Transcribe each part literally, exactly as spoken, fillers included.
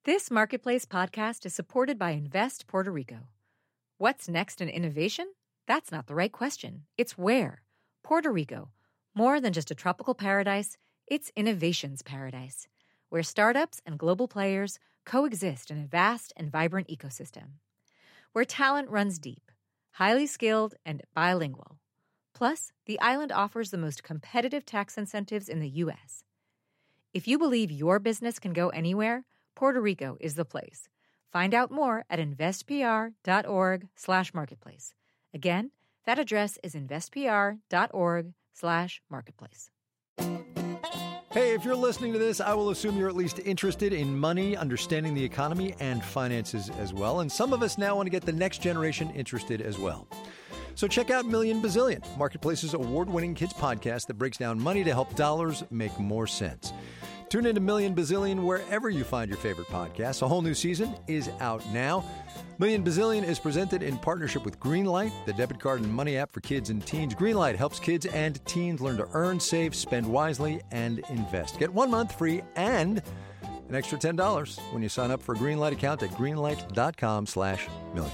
This Marketplace podcast is supported by Invest Puerto Rico. What's next in innovation? That's not the right question. It's where. Puerto Rico. More than just a tropical paradise, it's innovation's paradise, where startups and global players coexist in a vast and vibrant ecosystem. Where talent runs deep, highly skilled, and bilingual. Plus, the island offers the most competitive tax incentives in the U S. If you believe your business can go anywhere, Puerto Rico is the place. Find out more at investpr.org slash marketplace. Again, that address is investpr.org slash marketplace. Hey, if you're listening to this, I will assume you're at least interested in money, understanding the economy, and finances as well. And some of us now want to get the next generation interested as well. So check out Million Bazillion, Marketplace's award-winning kids podcast that breaks down money to help dollars make more sense. Tune into Million Bazillion wherever you find your favorite podcasts. A whole new season is out now. Million Bazillion is presented in partnership with Greenlight, the debit card and money app for kids and teens. Greenlight helps kids and teens learn to earn, save, spend wisely, and invest. Get one month free and an extra ten dollars when you sign up for a Greenlight account at greenlight.com slash million.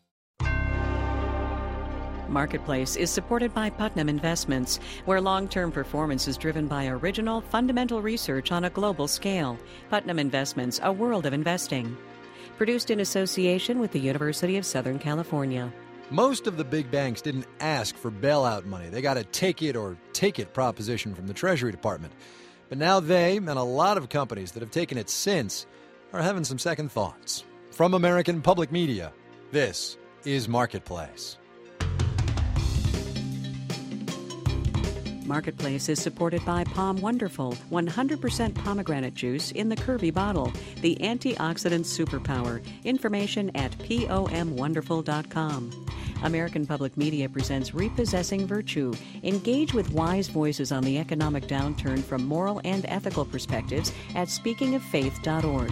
Marketplace is supported by Putnam Investments, where long-term performance is driven by original, fundamental research on a global scale. Putnam Investments, a world of investing. Produced in association with the University of Southern California. Most of the big banks didn't ask for bailout money. They got a take it or take it proposition from the Treasury Department. But now they, and a lot of companies that have taken it since, are having some second thoughts. From American Public Media, this is Marketplace. Marketplace is supported by Palm Wonderful, one hundred percent pomegranate juice in the curvy bottle, the antioxidant superpower. Information at pom wonderful dot com. American Public Media presents Repossessing Virtue. Engage with wise voices on the economic downturn from moral and ethical perspectives at speaking of faith dot org.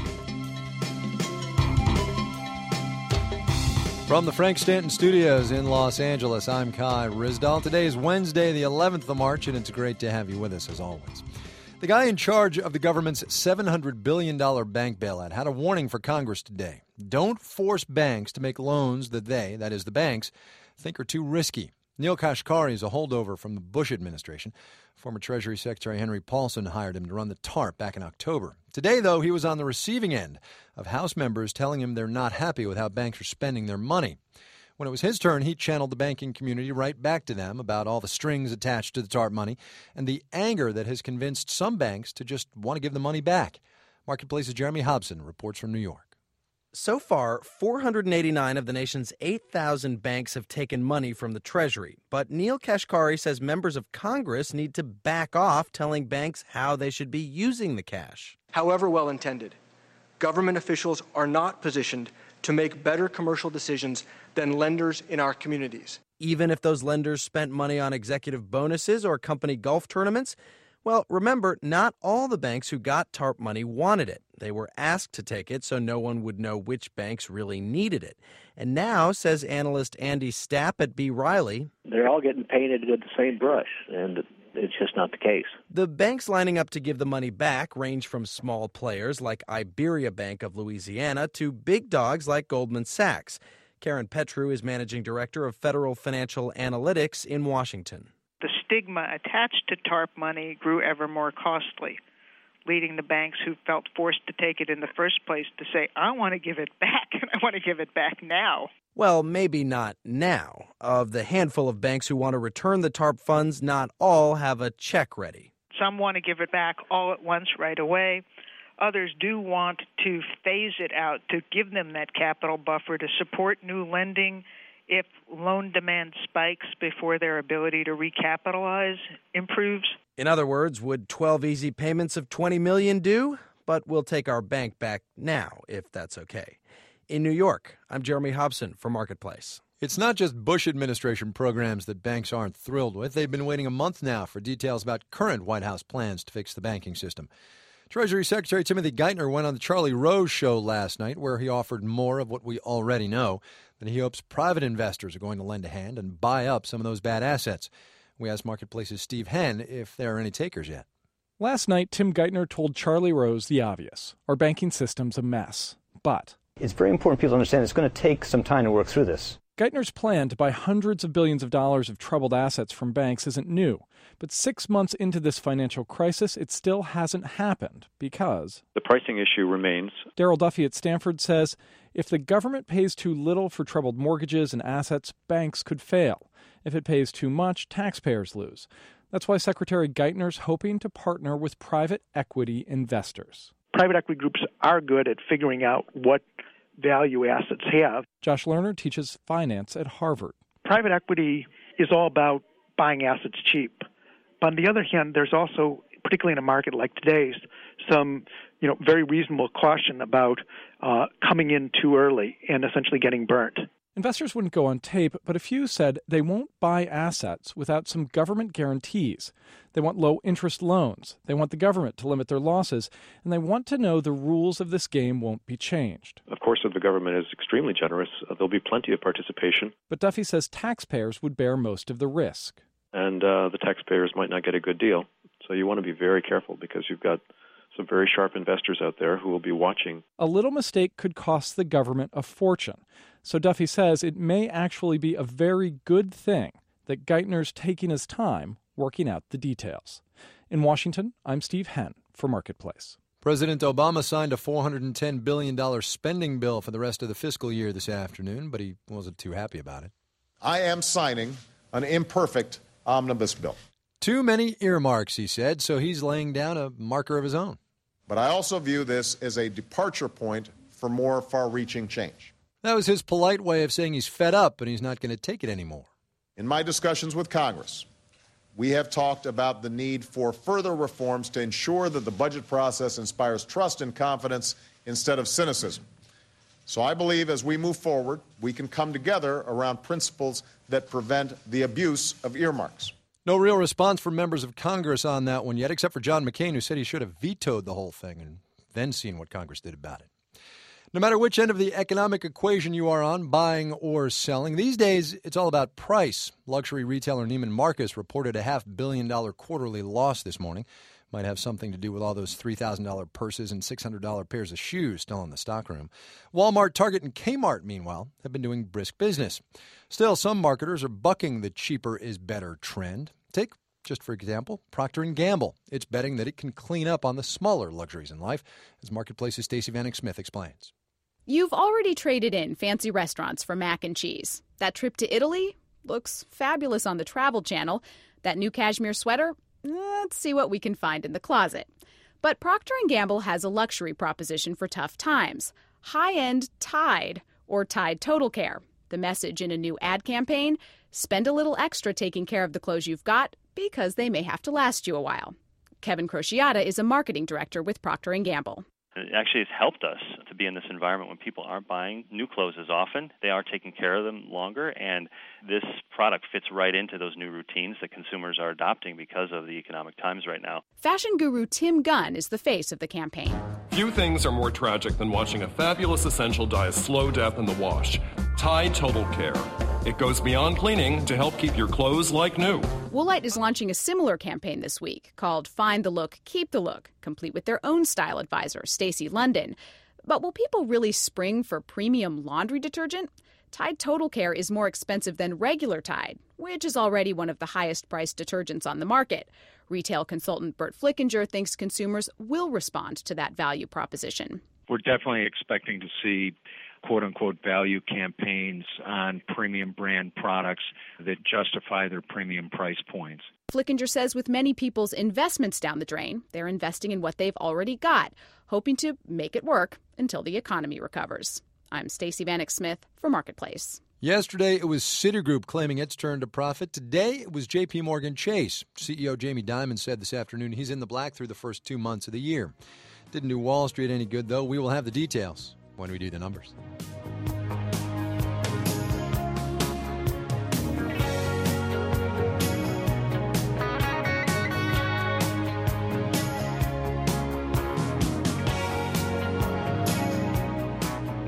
From the Frank Stanton Studios in Los Angeles, I'm Kai Ryssdal. Today is Wednesday, the eleventh of March, and it's great to have you with us as always. The guy in charge of the government's seven hundred billion dollars bank bailout had a warning for Congress today. Don't force banks to make loans that they, that is the banks, think are too risky. Neel Kashkari is a holdover from the Bush administration. Former Treasury Secretary Henry Paulson hired him to run the TARP back in October. Today, though, he was on the receiving end of House members telling him they're not happy with how banks are spending their money. When it was his turn, he channeled the banking community right back to them about all the strings attached to the TARP money and the anger that has convinced some banks to just want to give the money back. Marketplace's Jeremy Hobson reports from New York. So far, four hundred eighty-nine of the nation's eight thousand banks have taken money from the Treasury. But Neel Kashkari says members of Congress need to back off telling banks how they should be using the cash. However well-intended, government officials are not positioned to make better commercial decisions than lenders in our communities. Even if those lenders spent money on executive bonuses or company golf tournaments? Well, remember, not all the banks who got TARP money wanted it. They were asked to take it so no one would know which banks really needed it. And now, says analyst Andy Stapp at B. Riley, they're all getting painted with the same brush, and it's just not the case. The banks lining up to give the money back range from small players like Iberia Bank of Louisiana to big dogs like Goldman Sachs. Karen Petru is managing director of Federal Financial Analytics in Washington. The stigma attached to TARP money grew ever more costly, leading the banks who felt forced to take it in the first place to say, I want to give it back, and I want to give it back now. Well, maybe not now. Of the handful of banks who want to return the TARP funds, not all have a check ready. Some want to give it back all at once right away. Others do want to phase it out to give them that capital buffer to support new lending if loan demand spikes before their ability to recapitalize improves. In other words, would twelve easy payments of twenty million dollars do? But we'll take our bank back now, if that's okay. In New York, I'm Jeremy Hobson for Marketplace. It's not just Bush administration programs that banks aren't thrilled with. They've been waiting a month now for details about current White House plans to fix the banking system. Treasury Secretary Timothy Geithner went on the Charlie Rose show last night, where he offered more of what we already know, that he hopes private investors are going to lend a hand and buy up some of those bad assets. We asked Marketplace's Steve Henn if there are any takers yet. Last night, Tim Geithner told Charlie Rose the obvious. Our banking system's a mess. But it's very important people understand it's going to take some time to work through this. Geithner's plan to buy hundreds of billions of dollars of troubled assets from banks isn't new. But six months into this financial crisis, it still hasn't happened because the pricing issue remains. Darrell Duffy at Stanford says if the government pays too little for troubled mortgages and assets, banks could fail. If it pays too much, taxpayers lose. That's why Secretary Geithner's hoping to partner with private equity investors. Private equity groups are good at figuring out what value assets have. Josh Lerner teaches finance at Harvard. Private equity is all about buying assets cheap. But on the other hand, there's also, particularly in a market like today's, some you know very reasonable caution about uh, coming in too early and essentially getting burnt. Investors wouldn't go on tape, but a few said they won't buy assets without some government guarantees. They want low-interest loans. They want the government to limit their losses. And they want to know the rules of this game won't be changed. Of course, if the government is extremely generous, uh, there'll be plenty of participation. But Duffy says taxpayers would bear most of the risk. And uh, the taxpayers might not get a good deal. So you want to be very careful because you've got some very sharp investors out there who will be watching. A little mistake could cost the government a fortune. So Duffy says it may actually be a very good thing that Geithner's taking his time working out the details. In Washington, I'm Steve Henn for Marketplace. President Obama signed a four hundred ten billion dollars spending bill for the rest of the fiscal year this afternoon, but he wasn't too happy about it. I am signing an imperfect omnibus bill. Too many earmarks, he said, so he's laying down a marker of his own. But I also view this as a departure point for more far-reaching change. That was his polite way of saying he's fed up and he's not going to take it anymore. In my discussions with Congress, we have talked about the need for further reforms to ensure that the budget process inspires trust and confidence instead of cynicism. So I believe as we move forward, we can come together around principles that prevent the abuse of earmarks. No real response from members of Congress on that one yet, except for John McCain, who said he should have vetoed the whole thing and then seen what Congress did about it. No matter which end of the economic equation you are on, buying or selling, these days it's all about price. Luxury retailer Neiman Marcus reported a half billion dollar quarterly loss this morning. Might have something to do with all those three thousand dollars purses and six hundred dollars pairs of shoes still in the stockroom. Walmart, Target, and Kmart, meanwhile, have been doing brisk business. Still, some marketers are bucking the cheaper is better trend. Take, just for example, Procter and Gamble. It's betting that it can clean up on the smaller luxuries in life, as Marketplace's Stacey Vanek Smith explains. You've already traded in fancy restaurants for mac and cheese. That trip to Italy looks fabulous on the Travel Channel. That new cashmere sweater? Let's see what we can find in the closet. But Procter and Gamble has a luxury proposition for tough times. High-end Tide, or Tide Total Care. The message in a new ad campaign? Spend a little extra taking care of the clothes you've got because they may have to last you a while. Kevin Crociata is a marketing director with Procter and Gamble. Actually, it's helped us to be in this environment when people aren't buying new clothes as often. They are taking care of them longer, and this product fits right into those new routines that consumers are adopting because of the economic times right now. Fashion guru Tim Gunn is the face of the campaign. Few things are more tragic than watching a fabulous essential die a slow death in the wash. Tide Total Care. It goes beyond cleaning to help keep your clothes like new. Woolite is launching a similar campaign this week called Find the Look, Keep the Look, complete with their own style advisor, Stacey London. But will people really spring for premium laundry detergent? Tide Total Care is more expensive than regular Tide, which is already one of the highest-priced detergents on the market. Retail consultant Bert Flickinger thinks consumers will respond to that value proposition. We're definitely expecting to see quote-unquote value campaigns on premium brand products that justify their premium price points. Flickinger says with many people's investments down the drain, they're investing in what they've already got, hoping to make it work until the economy recovers. I'm Stacey Vanek Smith for Marketplace. Yesterday, it was Citigroup claiming its turn to profit. Today, it was J P Morgan Chase. C E O Jamie Dimon said this afternoon he's in the black through the first two months of the year. Didn't do Wall Street any good, though. We will have the details when we do the numbers.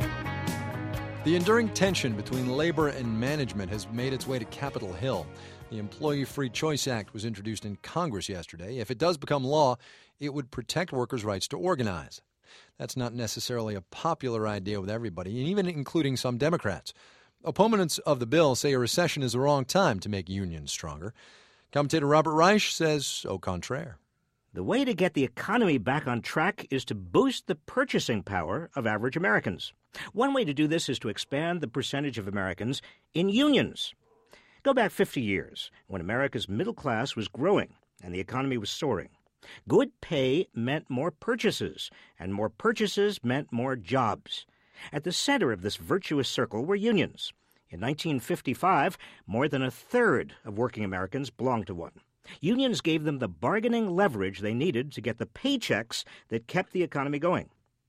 The enduring tension between labor and management has made its way to Capitol Hill. The Employee Free Choice Act was introduced in Congress yesterday. If it does become law, it would protect workers' rights to organize. That's not necessarily a popular idea with everybody, and even including some Democrats. Opponents of the bill say a recession is the wrong time to make unions stronger. Commentator Robert Reich says au contraire. The way to get the economy back on track is to boost the purchasing power of average Americans. One way to do this is to expand the percentage of Americans in unions. Go back fifty years, when America's middle class was growing and the economy was soaring. Good pay meant more purchases, and more purchases meant more jobs. At the center of this virtuous circle were unions. In nineteen fifty-five, more than a third of working Americans belonged to one. Unions gave them the bargaining leverage they needed to get the paychecks that kept the economy going.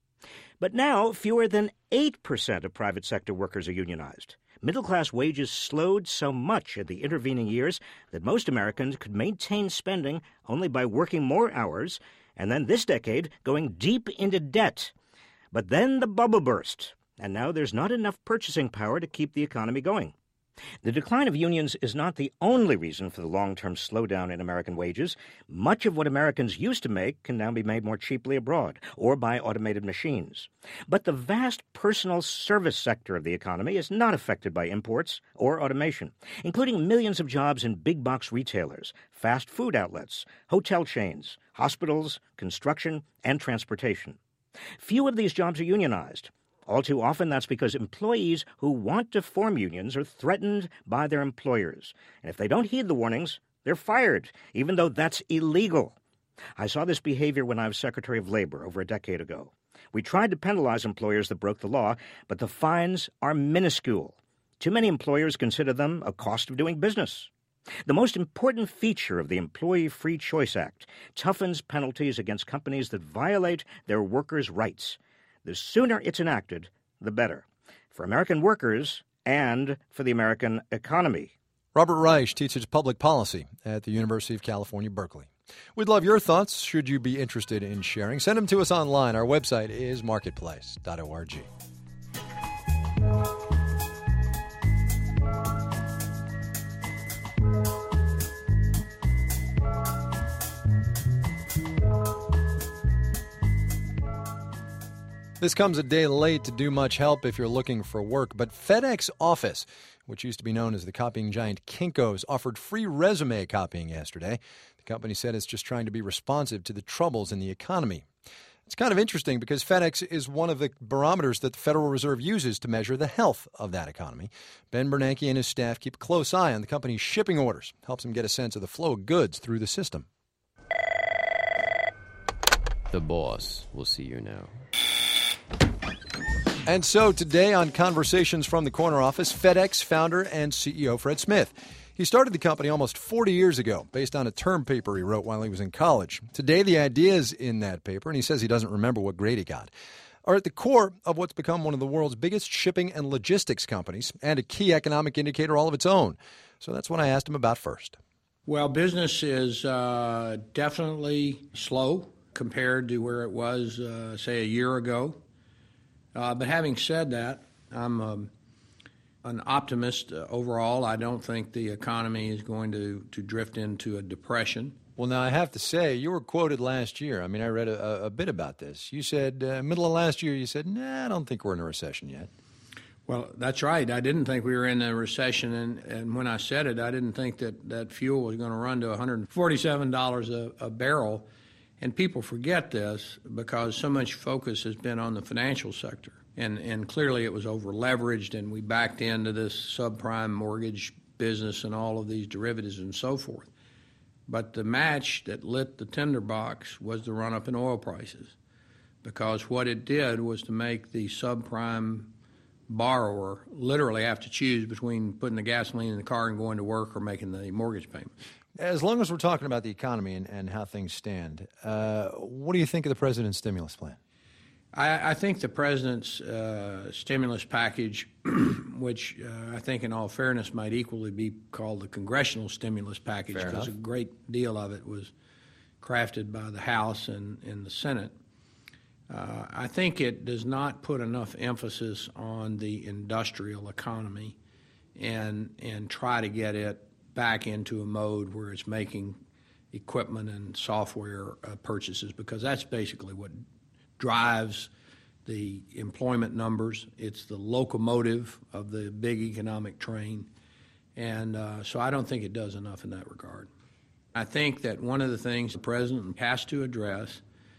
But now, fewer than eight percent of private sector workers are unionized. Middle-class wages slowed so much in the intervening years that most Americans could maintain spending only by working more hours, and then this decade going deep into debt. But then the bubble burst, and now there's not enough purchasing power to keep the economy going. The decline of unions is not the only reason for the long-term slowdown in American wages. Much of what Americans used to make can now be made more cheaply abroad or by automated machines. But the vast personal service sector of the economy is not affected by imports or automation, including millions of jobs in big-box retailers, fast food outlets, hotel chains, hospitals, construction, and transportation. Few of these jobs are unionized. All too often, that's because employees who want to form unions are threatened by their employers. And if they don't heed the warnings, they're fired, even though that's illegal. I saw this behavior when I was Secretary of Labor over a decade ago. We tried to penalize employers that broke the law, but the fines are minuscule. Too many employers consider them a cost of doing business. The most important feature of the Employee Free Choice Act toughens penalties against companies that violate their workers' rights. The sooner it's enacted, the better, for American workers and for the American economy. Robert Reich teaches public policy at the University of California, Berkeley. We'd love your thoughts, should you be interested in sharing. Send them to us online. Our website is marketplace dot org. This comes a day late to do much help if you're looking for work, but FedEx Office, which used to be known as the copying giant Kinko's, offered free resume copying yesterday. The company said it's just trying to be responsive to the troubles in the economy. It's kind of interesting because FedEx is one of the barometers that the Federal Reserve uses to measure the health of that economy. Ben Bernanke and his staff keep a close eye on the company's shipping orders, helps them get a sense of the flow of goods through the system. The boss will see you now. And so today on Conversations from the Corner Office, FedEx founder and C E O Fred Smith. He started the company almost forty years ago based on a term paper he wrote while he was in college. Today, the ideas in that paper, and he says he doesn't remember what grade he got, are at the core of what's become one of the world's biggest shipping and logistics companies and a key economic indicator all of its own. So that's what I asked him about first. Well, business is uh, definitely slow compared to where it was, uh, say, a year ago. Uh, but having said that, I'm um, an optimist uh, overall. I don't think the economy is going to, to drift into a depression. Well, now, I have to say, you were quoted last year. I mean, I read a, a bit about this. You said, uh, middle of last year, you said, nah, I don't think we're in a recession yet. Well, that's right. I didn't think we were in a recession, and, and when I said it, I didn't think that, that fuel was going to run to one hundred forty-seven dollars a, a barrel. And people forget this because so much focus has been on the financial sector. And, and clearly it was over-leveraged, and we backed into this subprime mortgage business and all of these derivatives and so forth. But the match that lit the tinderbox was the run-up in oil prices, because what it did was to make the subprime borrower literally have to choose between putting the gasoline in the car and going to work or making the mortgage payment. As long as we're talking about the economy and, and how things stand, uh, what do you think of the president's stimulus plan? I, I think the president's uh, stimulus package, which uh, I think in all fairness might equally be called the congressional stimulus package, because a great deal of it was crafted by the House and, and the Senate. Uh, I think it does not put enough emphasis on the industrial economy and and try to get it back into a mode where it's making equipment and software uh, purchases, because that's basically what drives the employment numbers. It's the locomotive of the big economic train. And uh, so I don't think it does enough in that regard. I think that one of the things the president has to address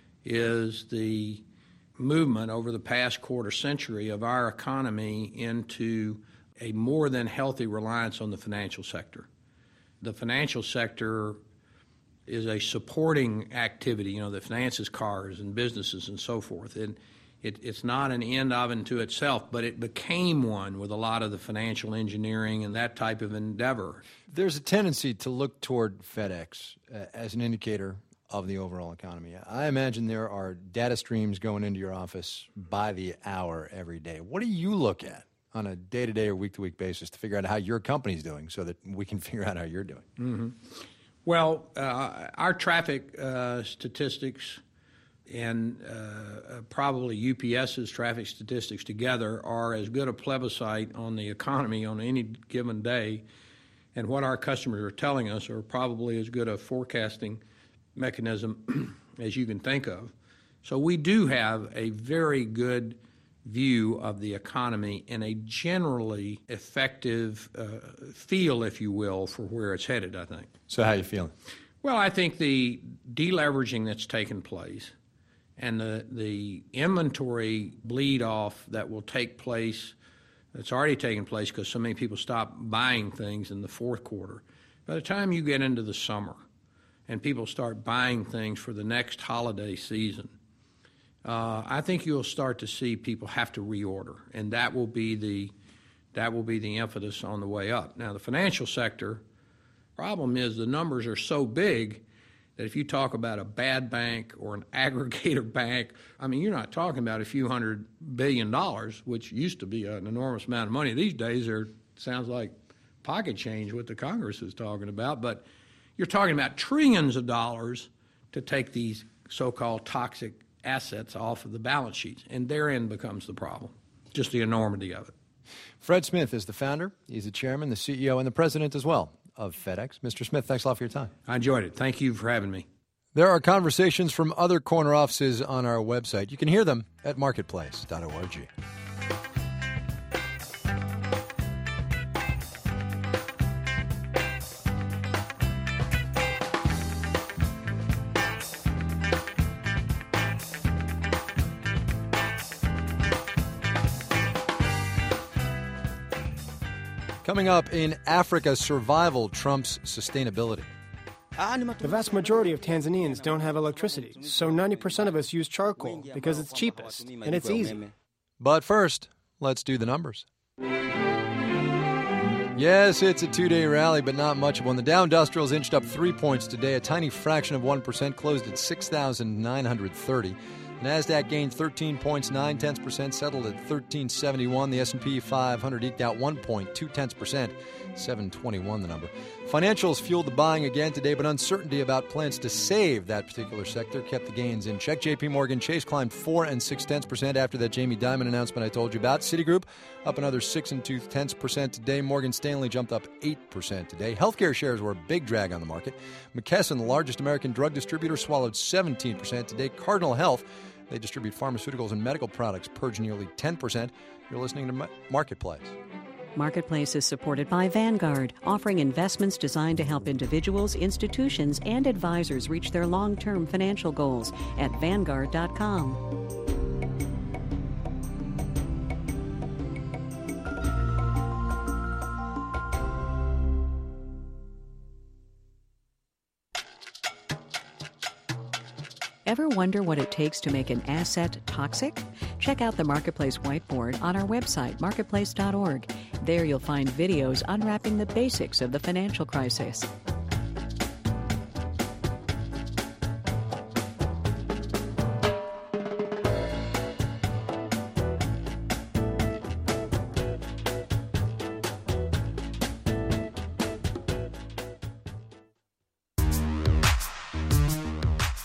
is the movement over the past quarter century of our economy into a more than healthy reliance on the financial sector. The financial sector is a supporting activity, you know, that finances cars and businesses and so forth. And it, it's not an end of unto itself, but it became one with a lot of the financial engineering and that type of endeavor. There's a tendency to look toward FedEx uh, as an indicator of the overall economy. I imagine there are data streams going into your office by the hour every day. What do you look at on a day-to-day or week-to-week basis to figure out how your company's doing so that we can figure out how you're doing? Mm-hmm. Well, uh, our traffic uh, statistics and uh, probably UPS's traffic statistics together are as good a plebiscite on the economy on any given day, and what our customers are telling us are probably as good a forecasting mechanism as you can think of. So we do have a very good view of the economy and a generally effective uh, feel, if you will, for where it's headed, I think. So how are you feeling? Well, I think the deleveraging that's taken place and the, the inventory bleed off that will take place, that's already taken place because so many people stop buying things in the fourth quarter. By the time you get into the summer and people start buying things for the next holiday season, Uh, I think you'll start to see people have to reorder, and that will be the that will be the impetus on the way up. Now, the financial sector problem is the numbers are so big that if you talk about a bad bank or an aggregator bank, I mean, you're not talking about a few hundred billion dollars, which used to be an enormous amount of money. These days, it sounds like pocket change what the Congress is talking about, but you're talking about trillions of dollars to take these so-called toxic assets off of the balance sheets, and therein becomes the problem, just the enormity of it. Fred Smith is the founder. He's the chairman, the C E O, and the president as well of FedEx. Mister Smith, thanks a lot for your time. I enjoyed it. Thank you for having me. There are conversations from other corner offices on our website. You can hear them at marketplace dot org. Coming up in Africa, survival trumps sustainability. The vast majority of Tanzanians don't have electricity, so ninety percent of us use charcoal because it's cheapest and it's easy. But first, let's do the numbers. Yes, it's a two-day rally, but not much of one. The Dow Industrials inched up three points today, a tiny fraction of one percent, closed at six thousand nine hundred thirty. NASDAQ gained thirteen points, nine tenths percent, settled at thirteen seventy-one. The S and P five hundred eked out one point two tenths percent, seven twenty-one the number. Financials fueled the buying again today, but uncertainty about plans to save that particular sector kept the gains in check. J P Morgan Chase climbed four and six tenths percent after that Jamie Dimon announcement I told you about. Citigroup up another six and two tenths percent today. Morgan Stanley jumped up eight percent today. Healthcare shares were a big drag on the market. McKesson, the largest American drug distributor, swallowed seventeen percent today. Cardinal Health, they distribute pharmaceuticals and medical products, purged nearly ten percent. You're listening to Marketplace. Marketplace is supported by Vanguard, offering investments designed to help individuals, institutions, and advisors reach their long-term financial goals at Vanguard dot com. Ever wonder what it takes to make an asset toxic? Check out the Marketplace whiteboard on our website, marketplace dot org. There you'll find videos unwrapping the basics of the financial crisis.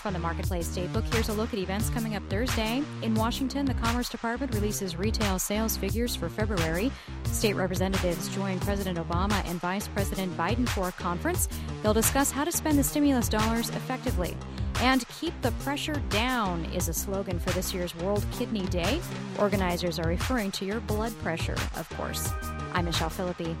From the Marketplace Datebook, here's a look at events coming up Thursday. In Washington, the Commerce Department releases retail sales figures for February. State representatives join President Obama and Vice President Biden for a conference. They'll discuss how to spend the stimulus dollars effectively. And keep the pressure down is a slogan for this year's World Kidney Day. Organizers are referring to your blood pressure, of course. I'm Michelle Philippi.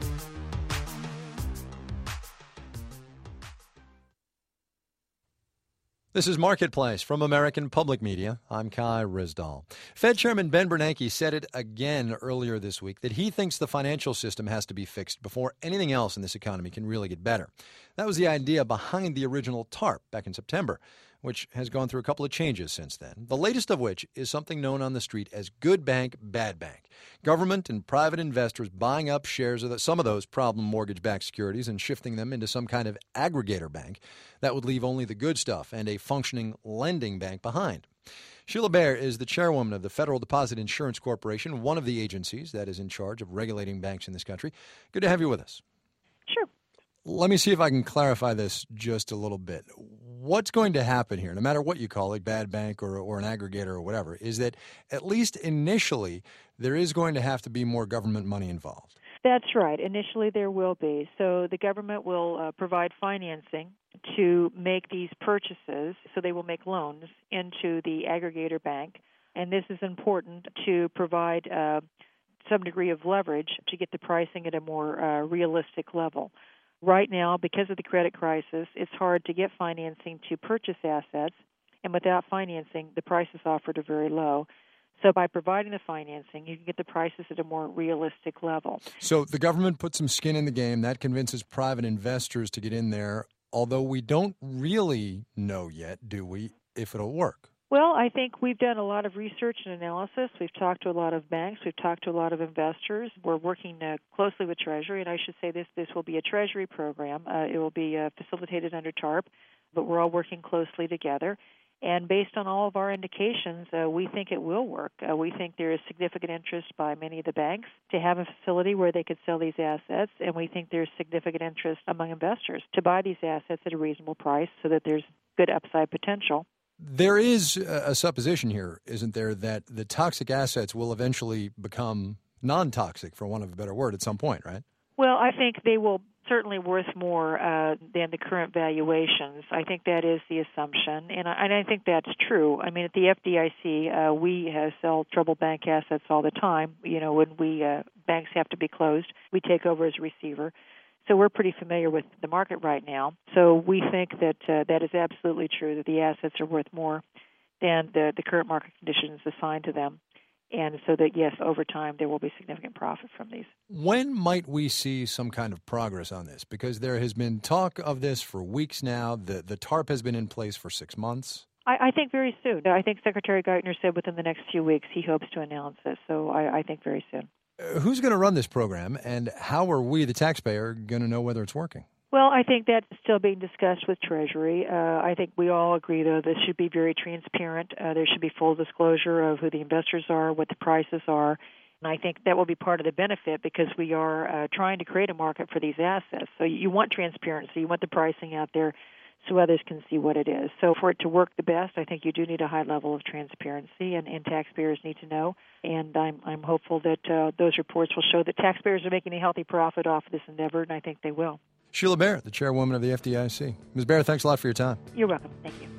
This is Marketplace from American Public Media. I'm Kai Ryssdal. Fed Chairman Ben Bernanke said it again earlier this week that he thinks the financial system has to be fixed before anything else in this economy can really get better. That was the idea behind the original TARP back in September, which has gone through a couple of changes since then, the latest of which is something known on the street as good bank, bad bank. Government and private investors buying up shares of the, some of those problem mortgage-backed securities and shifting them into some kind of aggregator bank that would leave only the good stuff and a functioning lending bank behind. Sheila Bair is the chairwoman of the Federal Deposit Insurance Corporation, one of the agencies that is in charge of regulating banks in this country. Good to have you with us. Sure. Let me see if I can clarify this just a little bit. What's going to happen here, no matter what you call it, bad bank or, or an aggregator or whatever, is that at least initially there is going to have to be more government money involved. That's right. Initially there will be. So the government will uh, provide financing to make these purchases, so they will make loans into the aggregator bank. And this is important to provide uh, some degree of leverage to get the pricing at a more uh, realistic level. Right now, because of the credit crisis, it's hard to get financing to purchase assets, and without financing, the prices offered are very low. So by providing the financing, you can get the prices at a more realistic level. So the government puts some skin in the game. That convinces private investors to get in there, although we don't really know yet, do we, if it'll work? Well, I think we've done a lot of research and analysis. We've talked to a lot of banks. We've talked to a lot of investors. We're working uh, closely with Treasury, and I should say this this will be a Treasury program. Uh, it will be uh, facilitated under TARP, but we're all working closely together. And based on all of our indications, uh, we think it will work. Uh, we think there is significant interest by many of the banks to have a facility where they could sell these assets, and we think there's significant interest among investors to buy these assets at a reasonable price so that there's good upside potential. There is a supposition here, isn't there, that the toxic assets will eventually become non-toxic, for want of a better word, at some point, right? Well, I think they will certainly worth more uh, than the current valuations. I think that is the assumption, and I, and I think that's true. I mean, at the F D I C, uh, we uh, sell troubled bank assets all the time. You know, when we uh, banks have to be closed, we take over as a receiver. So we're pretty familiar with the market right now. So we think that uh, that is absolutely true, that the assets are worth more than the, the current market conditions assigned to them. And so that, yes, over time there will be significant profit from these. When might we see some kind of progress on this? Because there has been talk of this for weeks now. The, the TARP has been in place for six months. I, I think very soon. I think Secretary Geithner said within the next few weeks he hopes to announce this. So I, I think very soon. Who's going to run this program, and how are we, the taxpayer, going to know whether it's working? Well, I think that's still being discussed with Treasury. Uh, I think we all agree, though, this should be very transparent. Uh, there should be full disclosure of who the investors are, what the prices are. And I think that will be part of the benefit because we are uh, trying to create a market for these assets. So you want transparency. You want the pricing out there so others can see what it is. So for it to work the best, I think you do need a high level of transparency, and, and taxpayers need to know. And I'm I'm hopeful that uh, those reports will show that taxpayers are making a healthy profit off of this endeavor, and I think they will. Sheila Bair, the chairwoman of the F D I C. Miz Bair, thanks a lot for your time. You're welcome. Thank you.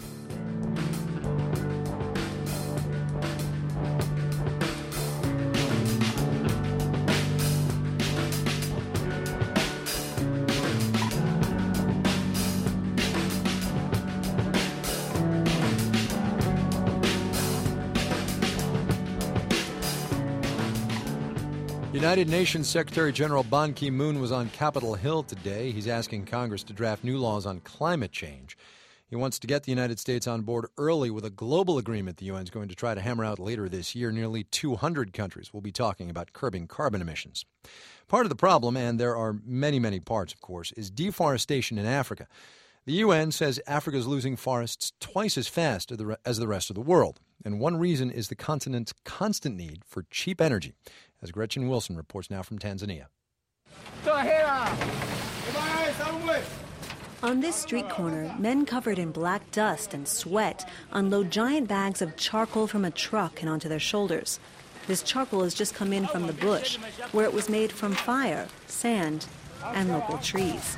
United Nations Secretary General Ban Ki-moon was on Capitol Hill today. He's asking Congress to draft new laws on climate change. He wants to get the United States on board early with a global agreement the U N is going to try to hammer out later this year. Nearly two hundred countries will be talking about curbing carbon emissions. Part of the problem, and there are many, many parts, of course, is deforestation in Africa. The U N says Africa is losing forests twice as fast as the rest of the world. And one reason is the continent's constant need for cheap energy, as Gretchen Wilson reports now from Tanzania. On this street corner, men covered in black dust and sweat unload giant bags of charcoal from a truck and onto their shoulders. This charcoal has just come in from the bush, where it was made from fire, sand, and local trees.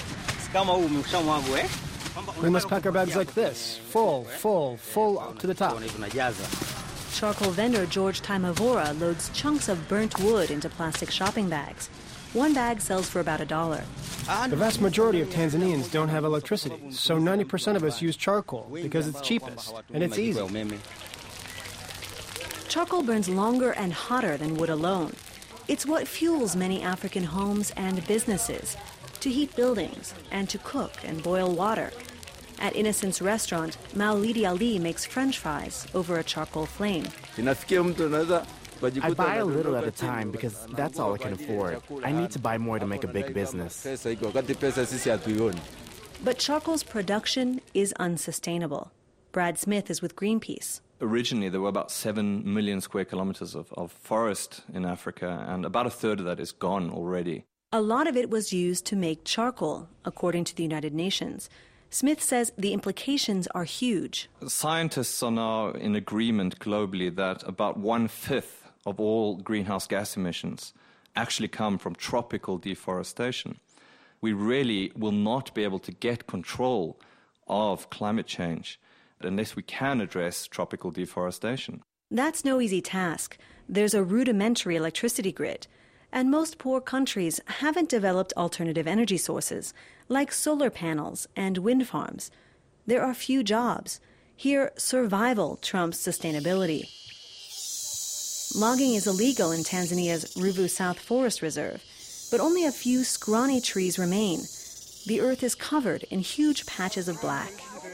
We must pack our bags like this, full, full, full up to the top. Charcoal vendor George Taimavora loads chunks of burnt wood into plastic shopping bags. One bag sells for about a dollar. The vast majority of Tanzanians don't have electricity, so ninety percent of us use charcoal because it's cheapest and it's easy. Charcoal burns longer and hotter than wood alone. It's what fuels many African homes and businesses, to heat buildings and to cook and boil water. At Innocence Restaurant, Maulidi Ali makes French fries over a charcoal flame. I buy a little at a time because that's all I can afford. I need to buy more to make a big business. But charcoal's production is unsustainable. Brad Smith is with Greenpeace. Originally, there were about seven million square kilometers of, of forest in Africa, and about a third of that is gone already. A lot of it was used to make charcoal, according to the United Nations. Smith says the implications are huge. Scientists are now in agreement globally that about one-fifth of all greenhouse gas emissions actually come from tropical deforestation. We really will not be able to get control of climate change unless we can address tropical deforestation. That's no easy task. There's a rudimentary electricity grid, and most poor countries haven't developed alternative energy sources, like solar panels and wind farms. There are few jobs. Here, survival trumps sustainability. Logging is illegal in Tanzania's Ruvu South Forest Reserve, but only a few scrawny trees remain. The earth is covered in huge patches of black.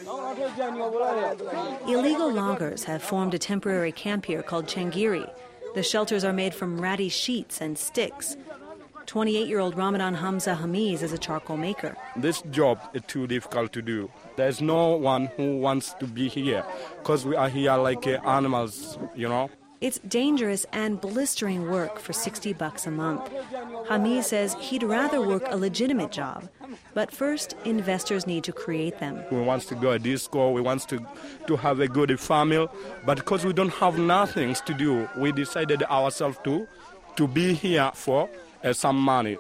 Illegal loggers have formed a temporary camp here called Changiri. The shelters are made from ratty sheets and sticks. twenty-eight-year-old Ramadan Hamza Hamiz is a charcoal maker. This job is too difficult to do. There's no one who wants to be here because we are here like uh, animals, you know. It's dangerous and blistering work for sixty bucks a month. Hamiz says he'd rather work a legitimate job, but first investors need to create them. We want to go to disco, we want to, to have a good family, but because we don't have nothing to do, we decided ourselves to, to be here for uh, some money.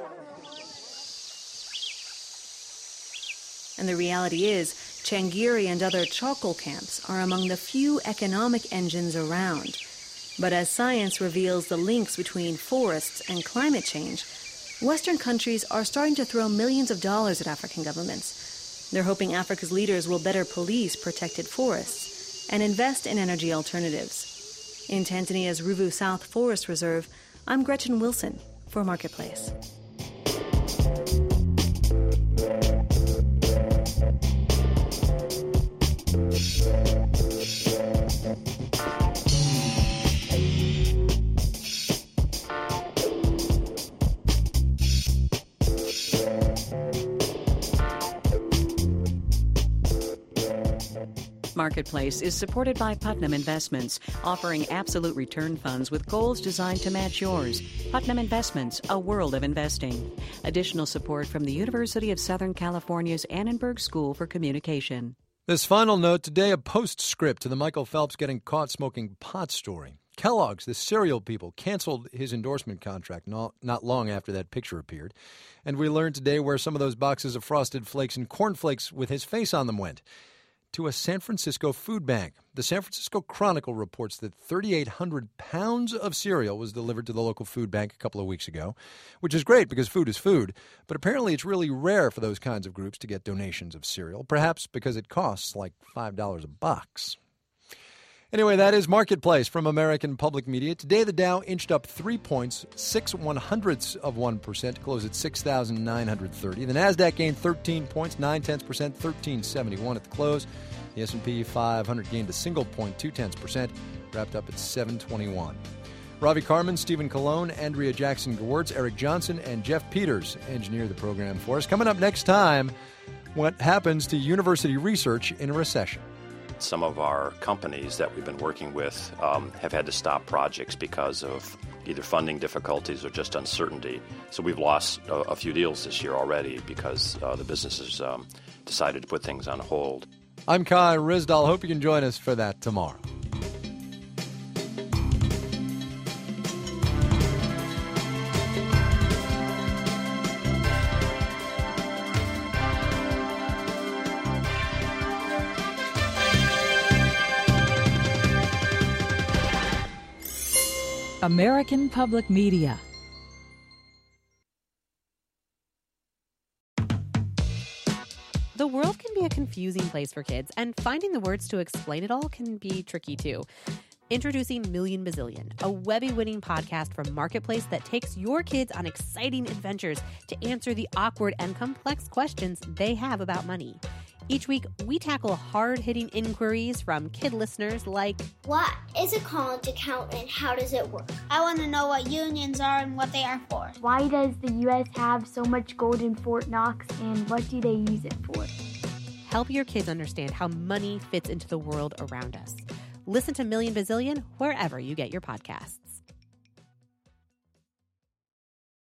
And the reality is, Changiri and other charcoal camps are among the few economic engines around. But as science reveals the links between forests and climate change, Western countries are starting to throw millions of dollars at African governments. They're hoping Africa's leaders will better police protected forests and invest in energy alternatives. In Tanzania's Ruvu South Forest Reserve, I'm Gretchen Wilson for Marketplace. Marketplace is supported by Putnam Investments, offering absolute return funds with goals designed to match yours. Putnam Investments, a world of investing. Additional support from the University of Southern California's Annenberg School for Communication. This final note today, a postscript to the Michael Phelps getting caught smoking pot story. Kellogg's, the cereal people, canceled his endorsement contract not, not long after that picture appeared. And we learned today where some of those boxes of Frosted Flakes and Corn Flakes with his face on them went. To a San Francisco food bank. The San Francisco Chronicle reports that thirty-eight hundred pounds of cereal was delivered to the local food bank a couple of weeks ago, which is great because food is food, but apparently it's really rare for those kinds of groups to get donations of cereal, perhaps because it costs like five dollars a box. Anyway, that is Marketplace from American Public Media. Today, the Dow inched up three points, six one-hundredths of one percent, to close at six thousand nine hundred thirty. The Nasdaq gained thirteen points, nine-tenths percent, thirteen seventy-one at the close. The S and P five hundred gained a single point, two-tenths percent, wrapped up at seven twenty-one. Ravi Carmen, Stephen Colon, Andrea Jackson-Gewurz, Eric Johnson, and Jeff Peters engineer the program for us. Coming up next time, what happens to university research in a recession. Some of our companies that we've been working with um, have had to stop projects because of either funding difficulties or just uncertainty. So we've lost a, a few deals this year already because uh, the businesses um, decided to put things on hold. I'm Kai Ryssdal. Hope you can join us for that tomorrow. American Public Media. The world can be a confusing place for kids, and finding the words to explain it all can be tricky too. Introducing Million Bazillion, a Webby-winning podcast from Marketplace that takes your kids on exciting adventures to answer the awkward and complex questions they have about money. Each week, we tackle hard-hitting inquiries from kid listeners like, what is a college account and how does it work? I want to know what unions are and what they are for. Why does the U S have so much gold in Fort Knox and what do they use it for? Help your kids understand how money fits into the world around us. Listen to Million Bazillion wherever you get your podcasts.